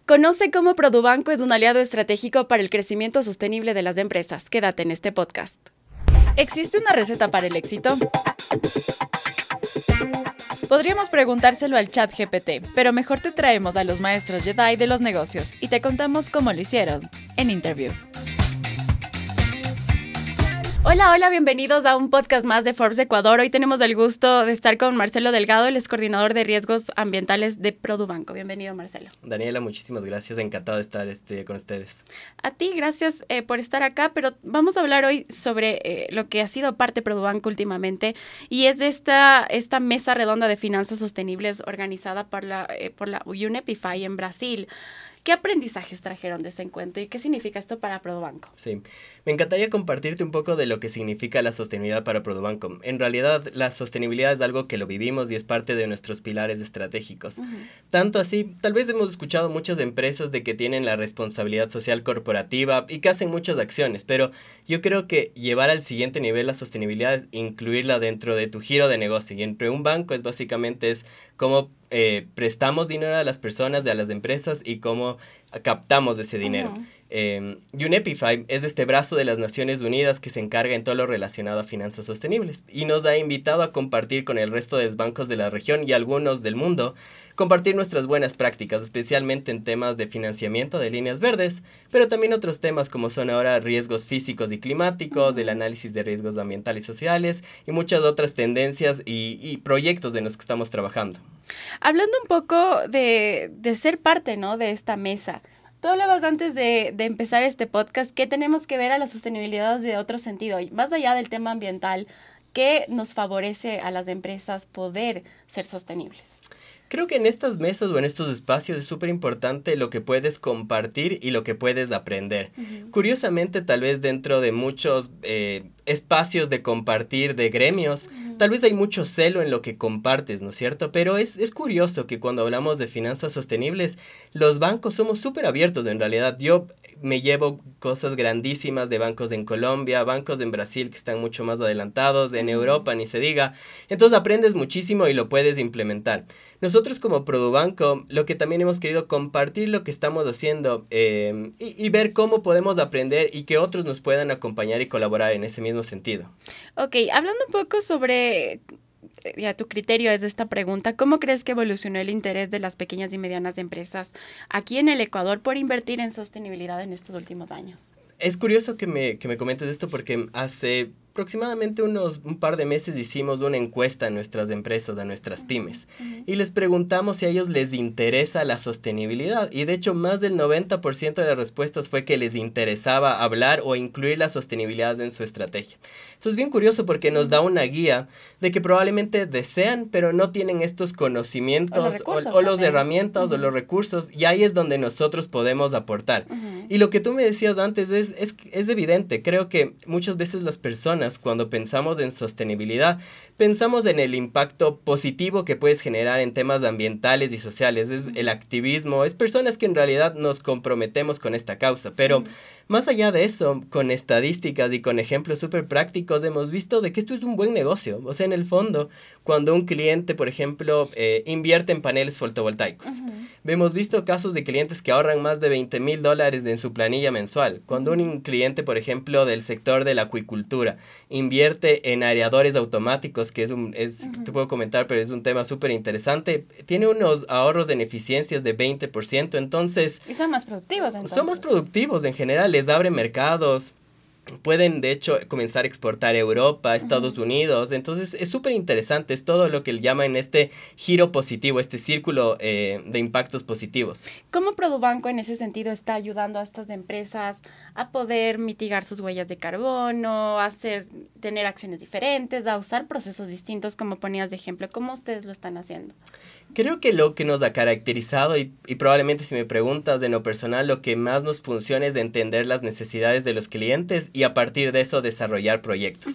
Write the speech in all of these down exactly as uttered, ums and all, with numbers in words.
Conoce cómo Produbanco es un aliado estratégico para el crecimiento sostenible de las empresas. Quédate en este podcast. ¿Existe una receta para el éxito? Podríamos preguntárselo al chat G P T, pero mejor te traemos a los maestros Jedi de los negocios y te contamos cómo lo hicieron en Interview. Hola, hola, bienvenidos a un podcast más de Forbes Ecuador. Hoy tenemos el gusto de estar con Marcelo Delgado, el coordinador de riesgos ambientales de Produbanco. Bienvenido, Marcelo. Daniela, muchísimas gracias. Encantado de estar este, con ustedes. A ti, gracias eh, por estar acá, pero vamos a hablar hoy sobre eh, lo que ha sido parte de Produbanco últimamente y es esta, esta mesa redonda de finanzas sostenibles organizada por la, eh, por la UNEP-I F A en Brasil. ¿Qué aprendizajes trajeron de este encuentro y qué significa esto para Produbanco? Sí, me encantaría compartirte un poco de lo que significa la sostenibilidad para Produbanco. En realidad, la sostenibilidad es algo que lo vivimos y es parte de nuestros pilares estratégicos. Uh-huh. Tanto así, tal vez hemos escuchado muchas empresas de que tienen la responsabilidad social corporativa y que hacen muchas acciones, pero yo creo que llevar al siguiente nivel la sostenibilidad es incluirla dentro de tu giro de negocio. Y entre un banco es básicamente es cómo eh, prestamos dinero a las personas, a las empresas y cómo captamos ese dinero. Uh-huh. Eh, UNEP-I F A es este brazo de las Naciones Unidas que se encarga en todo lo relacionado a finanzas sostenibles y nos ha invitado a compartir con el resto de los bancos de la región y algunos del mundo, compartir nuestras buenas prácticas, especialmente en temas de financiamiento de líneas verdes, pero también otros temas como son ahora riesgos físicos y climáticos, del análisis de riesgos ambientales y sociales y muchas otras tendencias y, y proyectos en los que estamos trabajando. Hablando un poco de, de ser parte, ¿no?, de esta mesa. Tú hablabas antes de, de empezar este podcast que tenemos que ver a la sostenibilidad de otro sentido, y más allá del tema ambiental, ¿qué nos favorece a las empresas poder ser sostenibles? Creo que en estas mesas o en estos espacios es súper importante lo que puedes compartir y lo que puedes aprender. Uh-huh. Curiosamente, tal vez dentro de muchos eh, espacios de compartir de gremios, uh-huh. tal vez hay mucho celo en lo que compartes, ¿no es cierto? Pero es, es curioso que cuando hablamos de finanzas sostenibles, los bancos somos súper abiertos en realidad. Yo me llevo cosas grandísimas de bancos en Colombia, bancos en Brasil que están mucho más adelantados, en uh-huh. Europa ni se diga. Entonces aprendes muchísimo y lo puedes implementar. Nosotros como Produbanco, lo que también hemos querido compartir lo que estamos haciendo eh, y, y ver cómo podemos aprender y que otros nos puedan acompañar y colaborar en ese mismo sentido. Ok, hablando un poco sobre, ya tu criterio es esta pregunta, ¿cómo crees que evolucionó el interés de las pequeñas y medianas empresas aquí en el Ecuador por invertir en sostenibilidad en estos últimos años? Es curioso que me, que me comentes esto porque hace aproximadamente unos un par de meses hicimos una encuesta a nuestras empresas, a nuestras pymes, uh-huh. y les preguntamos si a ellos les interesa la sostenibilidad y de hecho más del noventa por ciento de las respuestas fue que les interesaba hablar o incluir la sostenibilidad en su estrategia. Esto es bien curioso porque nos da una guía de que probablemente desean pero no tienen estos conocimientos o, o, o las herramientas uh-huh. o los recursos y ahí es donde nosotros podemos aportar. Uh-huh. Y lo que tú me decías antes es, es, es evidente, creo que muchas veces las personas cuando pensamos en sostenibilidad, pensamos en el impacto positivo que puedes generar en temas ambientales y sociales, es el activismo, es personas que en realidad nos comprometemos con esta causa, pero uh-huh. más allá de eso, con estadísticas y con ejemplos súper prácticos, hemos visto de que esto es un buen negocio, o sea, en el fondo, cuando un cliente, por ejemplo, eh, invierte en paneles fotovoltaicos, uh-huh. hemos visto casos de clientes que ahorran más de veinte mil dólares en su planilla mensual, cuando uh-huh. un cliente, por ejemplo, del sector de la acuicultura, invierte en aeradores automáticos, que es un, es, uh-huh. te puedo comentar, pero es un tema súper interesante, tiene unos ahorros en eficiencias de veinte por ciento, entonces... Y son más productivos, entonces. Son más productivos en general, les abre mercados, pueden de hecho comenzar a exportar a Europa, a Estados uh-huh. Unidos, entonces es súper interesante, es todo lo que llaman este giro positivo, este círculo eh, de impactos positivos. ¿Cómo Produbanco en ese sentido está ayudando a estas empresas a poder mitigar sus huellas de carbono, a hacer, tener acciones diferentes, a usar procesos distintos como ponías de ejemplo? ¿Cómo ustedes lo están haciendo? Creo que lo que nos ha caracterizado y, y probablemente si me preguntas de lo personal, lo que más nos funciona es de entender las necesidades de los clientes y a partir de eso desarrollar proyectos. Uh-huh.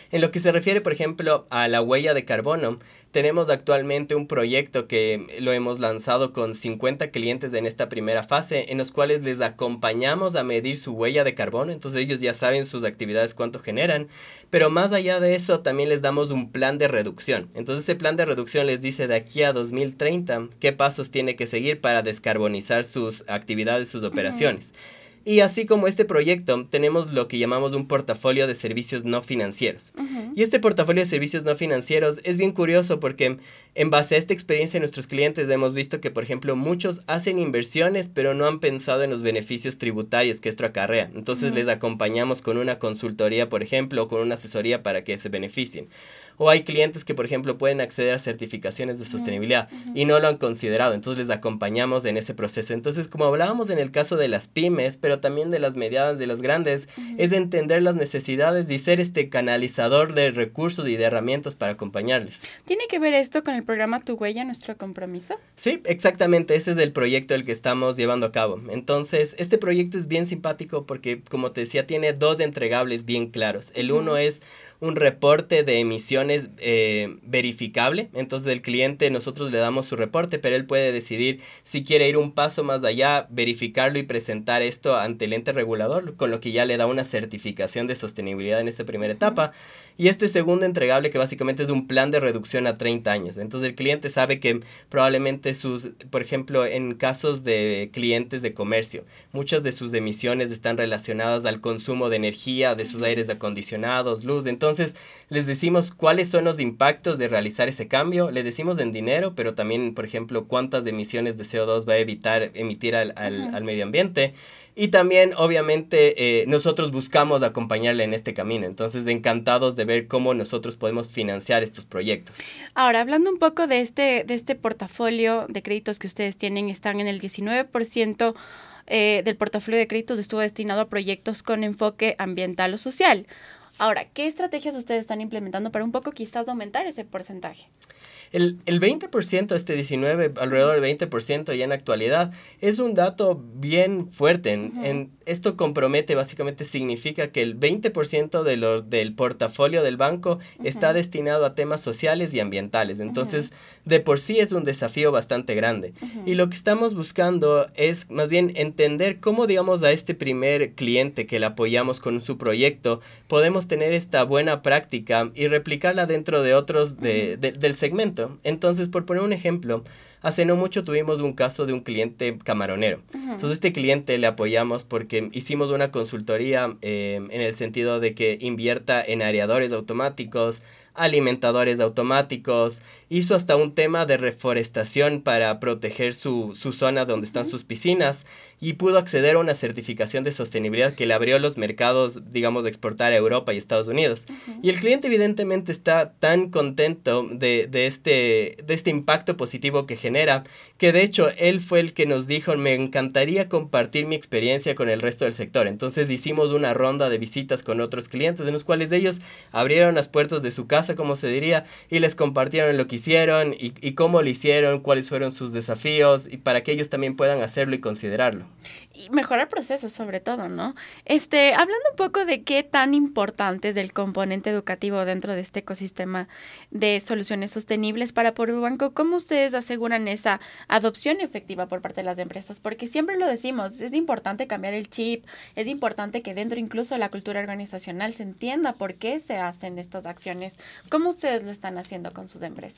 En lo que se refiere, por ejemplo, a la huella de carbono, tenemos actualmente un proyecto que lo hemos lanzado con cincuenta clientes en esta primera fase, en los cuales les acompañamos a medir su huella de carbono. Entonces ellos ya saben sus actividades cuánto generan, pero más allá de eso también les damos un plan de reducción. Entonces ese plan de reducción les dice de aquí a dos mil treinta qué pasos tiene que seguir para descarbonizar sus actividades, sus operaciones. Uh-huh. Y así como este proyecto, tenemos lo que llamamos un portafolio de servicios no financieros. Uh-huh. Y este portafolio de servicios no financieros es bien curioso porque en base a esta experiencia de nuestros clientes hemos visto que, por ejemplo, muchos hacen inversiones, pero no han pensado en los beneficios tributarios que esto acarrea. Entonces uh-huh. les acompañamos con una consultoría, por ejemplo, o con una asesoría para que se beneficien. O hay clientes que, por ejemplo, pueden acceder a certificaciones de sostenibilidad uh-huh. y no lo han considerado. Entonces, les acompañamos en ese proceso. Entonces, como hablábamos en el caso de las pymes, pero también de las medianas, de las grandes, uh-huh. es entender las necesidades y ser este canalizador de recursos y de herramientas para acompañarles. ¿Tiene que ver esto con el programa Tu Huella, Nuestro Compromiso? Sí, exactamente. Ese es el proyecto el que estamos llevando a cabo. Entonces, este proyecto es bien simpático porque, como te decía, tiene dos entregables bien claros. El uh-huh. uno es un reporte de emisiones eh, verificable. Entonces el cliente, nosotros le damos su reporte, pero él puede decidir si quiere ir un paso más allá, verificarlo y presentar esto ante el ente regulador, con lo que ya le da una certificación de sostenibilidad en esta primera etapa. Y este segundo entregable, que básicamente es un plan de reducción a treinta años. Entonces el cliente sabe que probablemente sus, por ejemplo, en casos de clientes de comercio, muchas de sus emisiones están relacionadas al consumo de energía, de sus aires acondicionados, luz. Entonces les decimos cuáles son los impactos de realizar ese cambio. Le decimos en dinero, pero también, por ejemplo, cuántas emisiones de C O dos va a evitar emitir al, al, uh-huh. al medio ambiente. Y también, obviamente, eh, nosotros buscamos acompañarle en este camino. Entonces, encantados de ver cómo nosotros podemos financiar estos proyectos. Ahora, hablando un poco de este, de este portafolio de créditos que ustedes tienen, están en el diecinueve por ciento eh, del portafolio de créditos estuvo destinado a proyectos con enfoque ambiental o social. Ahora, ¿qué estrategias ustedes están implementando para un poco quizás aumentar ese porcentaje? El, el veinte por ciento, este diecinueve, alrededor del veinte por ciento ya en la actualidad, es un dato bien fuerte. En, uh-huh. en, esto compromete, básicamente significa que el veinte por ciento de los, del portafolio del banco uh-huh. está destinado a temas sociales y ambientales. Entonces, uh-huh. de por sí es un desafío bastante grande. Uh-huh. Y lo que estamos buscando es más bien entender cómo, digamos, a este primer cliente que le apoyamos con su proyecto, podemos tener esta buena práctica y replicarla dentro de otros de, uh-huh. de, del segmento. Entonces, por poner un ejemplo, hace no mucho tuvimos un caso de un cliente camaronero. Uh-huh. Entonces, este cliente le apoyamos porque hicimos una consultoría eh, en el sentido de que invierta en aereadores automáticos, alimentadores automáticos, hizo hasta un tema de reforestación para proteger su, su zona donde están sus piscinas y pudo acceder a una certificación de sostenibilidad que le abrió los mercados, digamos, de exportar a Europa y Estados Unidos. Uh-huh. Y el cliente evidentemente está tan contento de, de, este, de este impacto positivo que genera, que de hecho él fue el que nos dijo, me encantaría compartir mi experiencia con el resto del sector. Entonces hicimos una ronda de visitas con otros clientes, en los cuales ellos abrieron las puertas de su casa, como se diría, y les compartieron lo que hicieron y, y cómo lo hicieron, cuáles fueron sus desafíos, y para que ellos también puedan hacerlo y considerarlo. Y mejorar procesos, sobre todo, ¿no? Este, hablando un poco de qué tan importante es el componente educativo dentro de este ecosistema de soluciones sostenibles para ProBanco, ¿cómo ustedes aseguran esa adopción efectiva por parte de las empresas? Porque siempre lo decimos, es importante cambiar el chip, es importante que dentro incluso de la cultura organizacional se entienda por qué se hacen estas acciones. ¿Cómo ustedes lo están haciendo con sus empresas?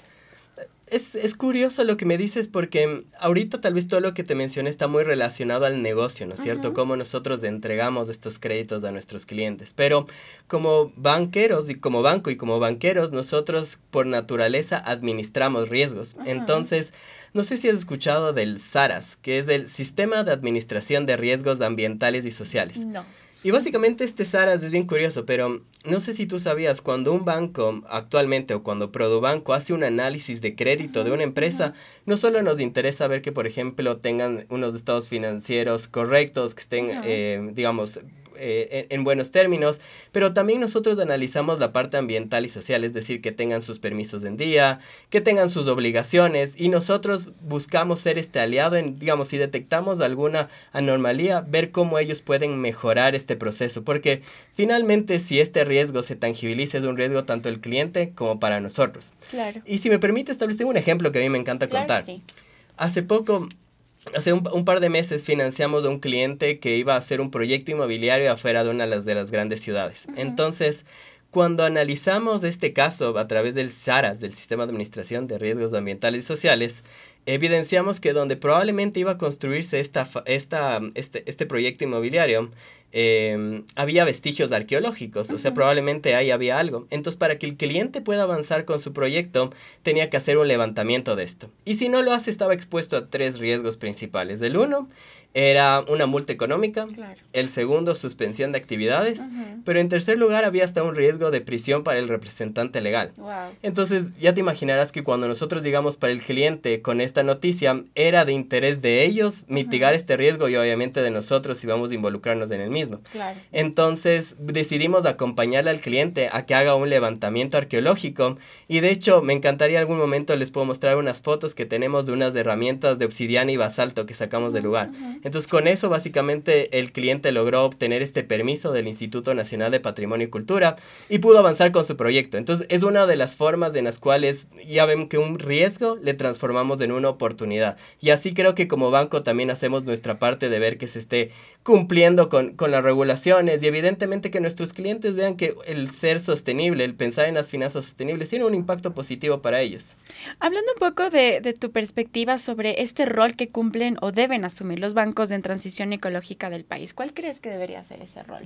Es, es curioso lo que me dices porque ahorita tal vez todo lo que te mencioné está muy relacionado al negocio, ¿no es cierto? Uh-huh. Cómo nosotros entregamos estos créditos a nuestros clientes. Pero como banqueros y como banco y como banqueros, nosotros por naturaleza administramos riesgos. Uh-huh. Entonces, no sé si has escuchado del SARAS, que es el Sistema de Administración de Riesgos Ambientales y Sociales. No. Y básicamente este SARAS es bien curioso, pero no sé si tú sabías, cuando un banco actualmente o cuando ProBanco hace un análisis de crédito uh-huh, de una empresa, uh-huh. no solo nos interesa ver que, por ejemplo, tengan unos estados financieros correctos, que estén, uh-huh. eh, digamos, eh, en, en buenos términos, pero también nosotros analizamos la parte ambiental y social, es decir, que tengan sus permisos en día, que tengan sus obligaciones, y nosotros buscamos ser este aliado en, digamos, si detectamos alguna anomalía, ver cómo ellos pueden mejorar este proceso, porque finalmente si este riesgo se tangibiliza es un riesgo tanto el cliente como para nosotros. Claro. Y si me permite establecer un ejemplo que a mí me encanta Claro, contar. sí. Hace poco, hace un, un par de meses financiamos a un cliente que iba a hacer un proyecto inmobiliario afuera de una de las, de las grandes ciudades. Uh-huh. Entonces, cuando analizamos este caso a través del SARAS, del Sistema de Administración de Riesgos Ambientales y Sociales, evidenciamos que donde probablemente iba a construirse esta, esta, este, este proyecto inmobiliario, eh, había vestigios arqueológicos, uh-huh. o sea, probablemente ahí había algo. Entonces, para que el cliente pueda avanzar con su proyecto, tenía que hacer un levantamiento de esto. Y si no lo hace, estaba expuesto a tres riesgos principales. El uno era una multa económica, claro. El segundo, suspensión de actividades, uh-huh. pero en tercer lugar había hasta un riesgo de prisión para el representante legal. Wow. Entonces, ya te imaginarás que cuando nosotros llegamos para el cliente con esta noticia, era de interés de ellos mitigar uh-huh. este riesgo y obviamente de nosotros si vamos a involucrarnos en el mismo. Claro. Entonces, decidimos acompañarle al cliente a que haga un levantamiento arqueológico y de hecho, me encantaría algún momento les puedo mostrar unas fotos que tenemos de unas herramientas de obsidiana y basalto que sacamos uh-huh. del lugar. Uh-huh. Entonces, con eso, básicamente, el cliente logró obtener este permiso del Instituto Nacional de Patrimonio y Cultura y pudo avanzar con su proyecto. Entonces, es una de las formas en las cuales ya ven que un riesgo le transformamos en una oportunidad. Y así creo que como banco también hacemos nuestra parte de ver que se esté cumpliendo con, con las regulaciones y evidentemente que nuestros clientes vean que el ser sostenible, el pensar en las finanzas sostenibles, tiene un impacto positivo para ellos. Hablando un poco de, de tu perspectiva sobre este rol que cumplen o deben asumir los bancos en transición ecológica del país, ¿cuál crees que debería ser ese rol?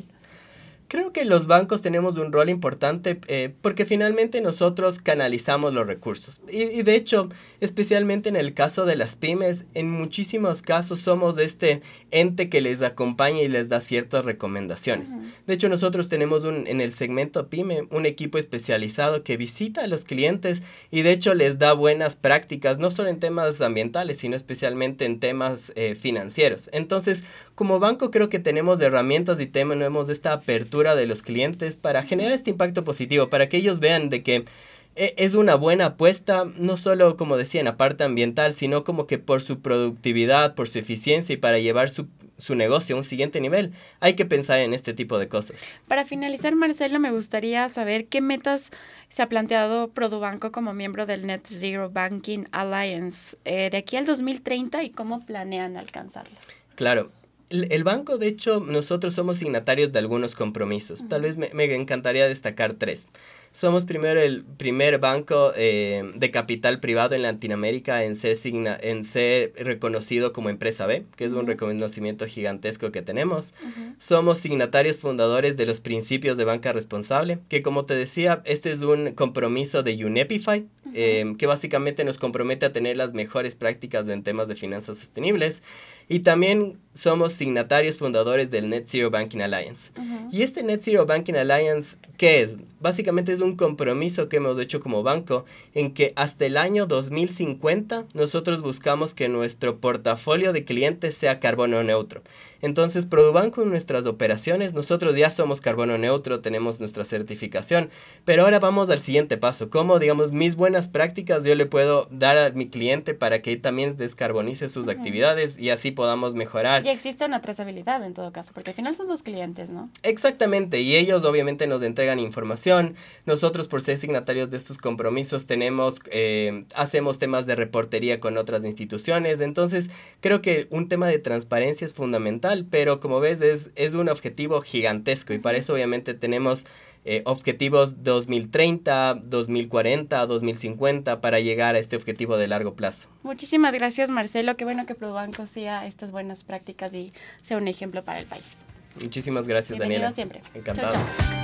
Creo que los bancos tenemos un rol importante eh, porque finalmente nosotros canalizamos los recursos. Y, y de hecho, especialmente en el caso de las pymes, en muchísimos casos somos este ente que les acompaña y les da ciertas recomendaciones. Uh-huh. De hecho, nosotros tenemos un, en el segmento pyme un equipo especializado que visita a los clientes y de hecho les da buenas prácticas, no solo en temas ambientales, sino especialmente en temas eh, financieros. Entonces, como banco creo que tenemos herramientas y tenemos esta apertura de los clientes para generar este impacto positivo, para que ellos vean de que es una buena apuesta, no solo como decía en la parte ambiental, sino como que por su productividad, por su eficiencia y para llevar su, su negocio a un siguiente nivel. Hay que pensar en este tipo de cosas. Para finalizar, Marcelo, me gustaría saber qué metas se ha planteado Produbanco como miembro del Net Zero Banking Alliance eh, de aquí al dos mil treinta y cómo planean alcanzarlas. Claro. El banco, de hecho, nosotros somos signatarios de algunos compromisos. Uh-huh. Tal vez me, me encantaría destacar tres. Somos primero el primer banco eh, de capital privado en Latinoamérica en ser, signa, en ser reconocido como empresa B, que es uh-huh. un reconocimiento gigantesco que tenemos. Uh-huh. Somos signatarios fundadores de los principios de banca responsable, que como te decía, este es un compromiso de UNEPIFY, uh-huh. eh, que básicamente nos compromete a tener las mejores prácticas en temas de finanzas sostenibles. Y también somos signatarios fundadores del Net Zero Banking Alliance. Uh-huh. Y este Net Zero Banking Alliance, ¿qué es? Básicamente es un compromiso que hemos hecho como banco en que hasta el año dos mil cincuenta nosotros buscamos que nuestro portafolio de clientes sea carbono neutro. Entonces, Produbanco en nuestras operaciones, nosotros ya somos carbono neutro, tenemos nuestra certificación, pero ahora vamos al siguiente paso. ¿Cómo, digamos, mis buenas prácticas yo le puedo dar a mi cliente para que también descarbonice sus uh-huh. actividades y así podamos mejorar? Y existe una trazabilidad en todo caso, porque al final son sus clientes, ¿no? Exactamente, y ellos obviamente nos entregan información. Nosotros, por ser signatarios de estos compromisos, tenemos, eh, hacemos temas de reportería con otras instituciones. Entonces, creo que un tema de transparencia es fundamental. Pero como ves es, es un objetivo gigantesco y para eso obviamente tenemos eh, objetivos dos mil treinta, dos mil cuarenta, dos mil cincuenta para llegar a este objetivo de largo plazo. Muchísimas gracias, Marcelo. Qué bueno que Produbanco siga estas buenas prácticas y sea un ejemplo para el país. Muchísimas gracias, Bienvenido Daniela. siempre. Encantado. Chau, chau.